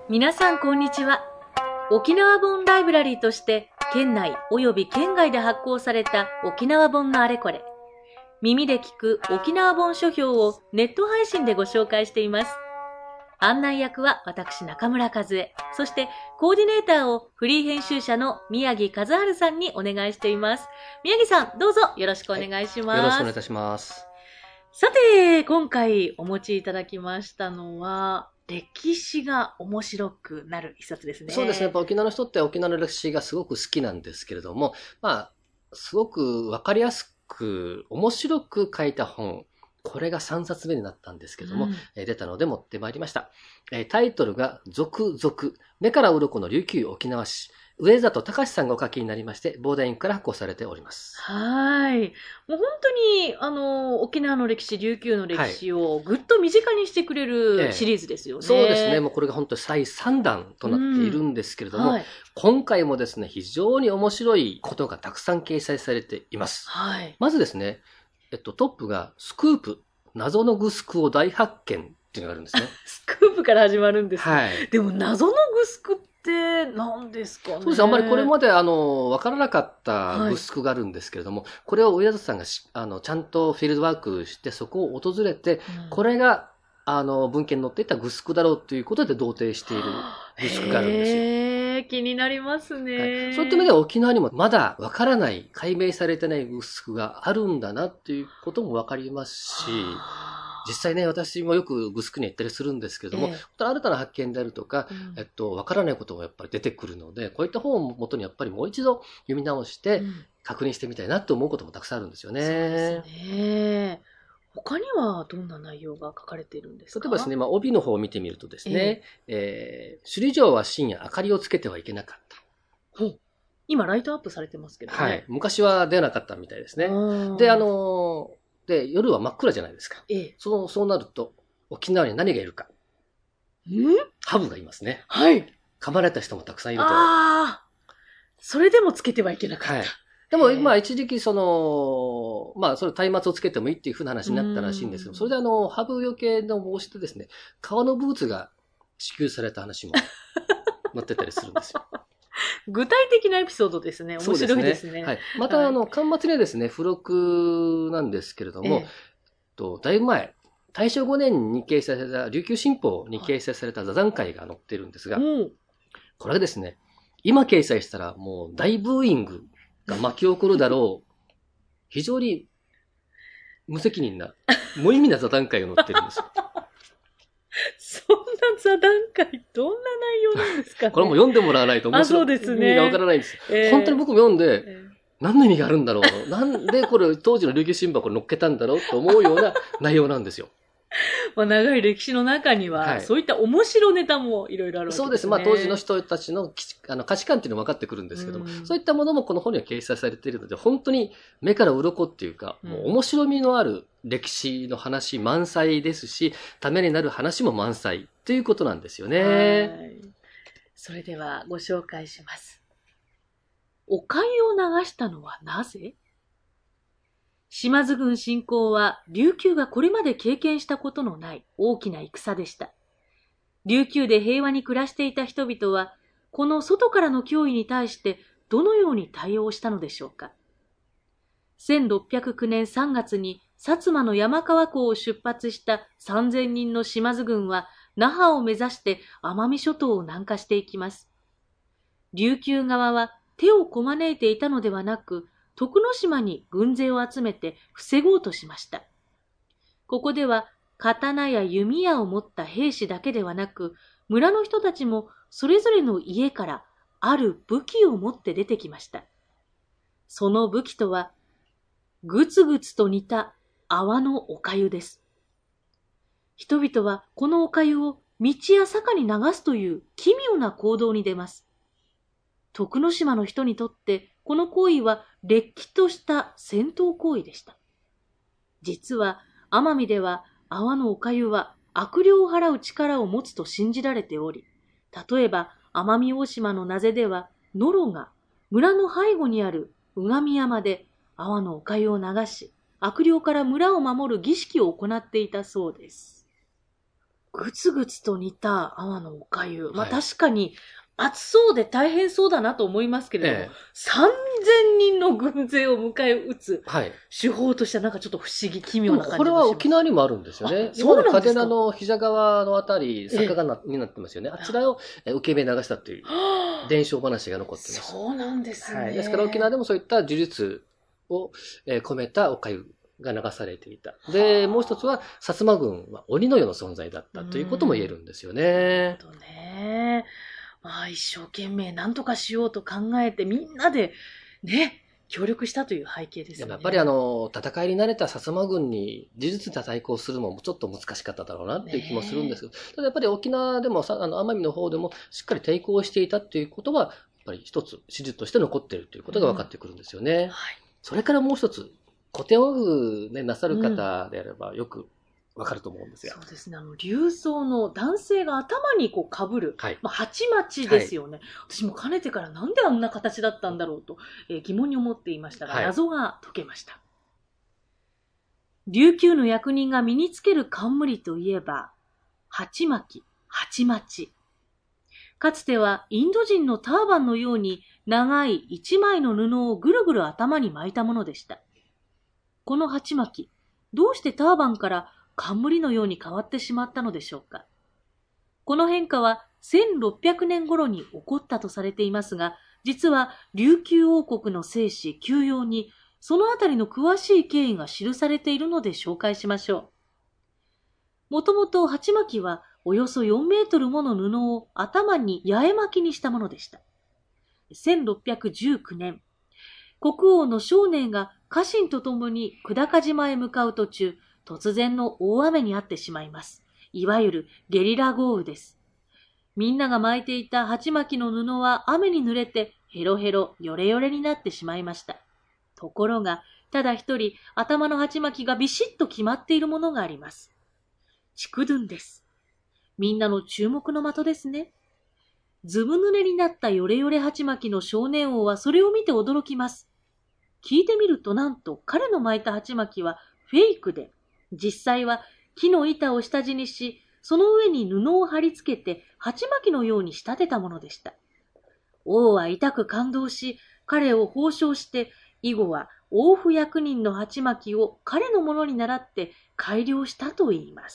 皆さんこんにちは。沖縄本ライブラリーとして県内及び県外で発行された沖縄本のあれこれ、耳で聞く沖縄本書評をネット配信でご紹介しています。案内役は私中村和恵、そしてコーディネーターをフリー編集者の宮城和春さんにお願いしています。宮城さん、どうぞよろしくお願いします。 よろしくお願いいたします。 さて、今回お持ちいただきましたのは、歴史が面白くなる一冊ですね。 そうですね。やっぱ沖縄の人って沖縄の歴史がすごく好きなんですけれども、すごくわかりやすく、面白く書いた本。これが3冊目になったんですけども、出たので持ってまいりました。タイトルが、続々、目から鱗の琉球沖縄史。上里隆さんがお書きになりまして、ボーダーインクから発行されております。 はい。もう本当に、沖縄の歴史、琉球の歴史をぐっと身近にしてくれるシリーズですよね。 そうですね。もうこれが本当に第3弾となっているんですけれども、今回もですね、非常に面白いことがたくさん掲載されています。 はい。 まずですね、トップがスクープ、謎のグスクを大発見っていうのがあるんですね。 スクープから始まるんですね。 はい。 でも謎のグスクって何ですかね。 そうですね。あんまりこれまでわからなかったグスクがあるんですけれども、これを上里さんがちゃんとフィールドワークしてそこを訪れて、これが文献に載っていたグスクだろうということで同定しているグスクがあるんですよ。 気になりますね。 そういった意味では沖縄にもまだわからない、解明されてないグスクがあるんだなっていうこともわかりますし、実際ね、私もよくグスクに行ったりするんですけれども、新たな発見であるとか、わからないこともやっぱり出てくるので、こういった本をもとにやっぱりもう一度読み直して、確認してみたいなと思うこともたくさんあるんですよね。 そうですね。他にはどんな内容が書かれているんですか？ 例えばですね、帯の方を見てみるとですね、首里城は深夜明かりをつけてはいけなかった。 今ライトアップされてますけどね。 はい。昔は出なかったみたいですね。で、夜は真っ暗じゃないですか。そうなると、沖縄に何がいるか。ハブがいますね。 はい。 噛まれた人もたくさんいると。 それでもつけてはいけなかった。はい。 でも、一時期それ松明をつけてもいいっていう風な話になったらしいんですけど、それでハブよけの帽子とですね、革のブーツが支給された話も載ってたりするんですよ。 具体的なエピソードですね。面白いですね。 はい。また、巻末にはですね、付録なんですけれども、だいぶ前、大正5年に掲載された、琉球新報に掲載された座談会が載ってるんですが、これがですね、今掲載したらもう大ブーイングが巻き起こるだろう、非常に無責任な、無意味な座談会が載ってるんですよ。 そんな座談会、どんな内容なんですかね。 これも読んでもらわないと面白い。意味がわからないんです。本当に僕も読んで、何の意味があるんだろう。なんでこれ当時の琉球新報を乗っけたんだろうと思うような内容なんですよ。 長い歴史の中には、そういった面白ネタもいろいろあるわけですね。 そうです。当時の人たちの価値観っていうのも分かってくるんですけども、そういったものもこの本には掲載されているので、本当に目から鱗っていうか、もう面白みのある歴史の話満載ですし、ためになる話も満載ということなんですよね。 それではご紹介します。お粥を流したのはなぜ？島津軍侵攻は琉球がこれまで経験したことのない大きな戦でした。琉球で平和に暮らしていた人々は、この外からの脅威に対してどのように対応したのでしょうか。1609年3月に薩摩の山川港を出発した3000人の島津軍は、那覇を目指して奄美諸島を南下していきます。琉球側は手をこまねいていたのではなく、徳之島に軍勢を集めて防ごうとしました。ここでは刀や弓矢を持った兵士だけではなく、村の人たちもそれぞれの家からある武器を持って出てきました。その武器とは、ぐつぐつと煮た泡のお粥です。人々はこのお粥を道や坂に流すという奇妙な行動に出ます。徳之島の人にとってこの行為はれっきとした戦闘行為でした。実は奄美では泡のお粥は悪霊を払う力を持つと信じられており、例えば奄美大島の名瀬ではノロが村の背後にある宇上山で泡のお粥を流し、悪霊から村を守る儀式を行っていたそうです。 ぐつぐつと煮た泡のおかゆ。まあ、 はい確かに暑そうで大変そうだなと思いますけれども、3000人の軍勢を迎え撃つはい。 手法としてはなんかちょっと不思議、奇で妙な感じもこれは沖縄にもあるんですよね。今の嘉手納の膝川のあたり、坂になってますよね。あちらを受け身流したという伝承話が残っています。 そうなんですね。 はい。ですから沖縄でもそういった呪術を込めたお粥が流されていた。で、もう一つは、薩摩軍は鬼の世の存在だったということも言えるんですよね。 なるほどね。まあ一生懸命何とかしようと考えてみんなでね、協力したという背景ですよね。 やっぱり戦いに慣れた薩摩軍に事実で対抗するのもちょっと難しかっただろうなっていう気もするんですけど、ただやっぱり沖縄でも奄美の方でもしっかり抵抗していたっていうことは、やっぱり一つ史実として残っているということが分かってくるんですよね。 はい。 それからもう一つ、古典音符ね、なさる方であればよくわかると思うんですよ。 そうですね。琉装の男性が頭にこう被る。 はい。 まあ、鉢巻ですよね。私もかねてからなんであんな形だったんだろうと、疑問に思っていましたが、 はい謎が解けました。琉球の役人が身につける冠といえば、鉢巻、鉢巻。かつてはインド人のターバンのように長い一枚の布をぐるぐる頭に巻いたものでした。この鉢巻き、どうしてターバンから冠のように変わってしまったのでしょうか。この変化は1600年頃に起こったとされていますが、実は琉球王国の正史旧要にそのあたりの詳しい経緯が記されているので紹介しましょう。もともと鉢巻きはおよそ4メートルもの布を頭に八重巻きにしたものでした。1619年、国王の少年が家臣と共に久高島へ向かう途中、突然の大雨に遭ってしまいます。いわゆるゲリラ豪雨です。みんなが巻いていた鉢巻きの布は雨に濡れてヘロヘロ、ヨレヨレになってしまいました。ところが、ただ一人頭の鉢巻きがビシッと決まっているものがあります。チクドゥンです。みんなの注目の的ですね。ずぶ濡れになったヨレヨレ鉢巻きの少年王はそれを見て驚きます。聞いてみるとなんと彼の巻いた鉢巻きはフェイクで、実際は木の板を下地にし、その上に布を貼り付けて鉢巻きのように仕立てたものでした。王は痛く感動し、彼を褒賞して、以後は王府役人の鉢巻きを彼のものに倣って改良したといいます。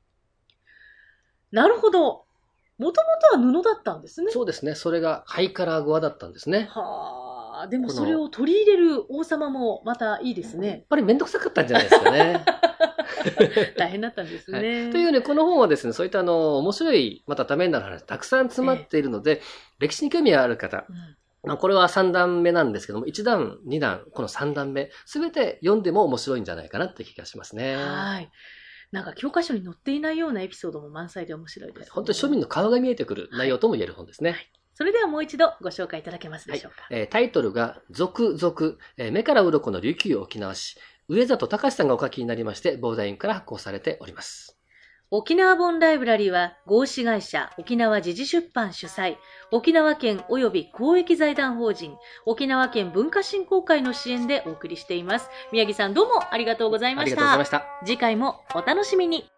なるほど。もともとは布だったんですね。 そうですね。それがハイカラーゴアだったんですね。 はあ、でもそれを取り入れる王様もまたいいですね。 やっぱりめんどくさかったんじゃないですかね。 大変だったんですね。 はい、というように、この本はですね、そういった面白い、またためになる話、たくさん詰まっているので、歴史に興味がある方、これは3段目なんですけども、1段、2段、この3段目、すべて読んでも面白いんじゃないかなって気がしますね。 はい。なんか教科書に載っていないようなエピソードも満載で面白いです、ね。 本当に庶民の顔が見えてくる内容とも言える本ですね。はい、 それではもう一度ご紹介いただけますでしょうか。 はい、タイトルが、続々、目から鱗の琉球沖縄史、上里隆さんがお書きになりまして、ボーダインから発行されております。 沖縄本ライブラリーは合資会社沖縄時事出版主催、沖縄県及び公益財団法人沖縄県文化振興会の支援でお送りしています。宮城さんどうもありがとうございました。 ありがとうございました。 次回もお楽しみに。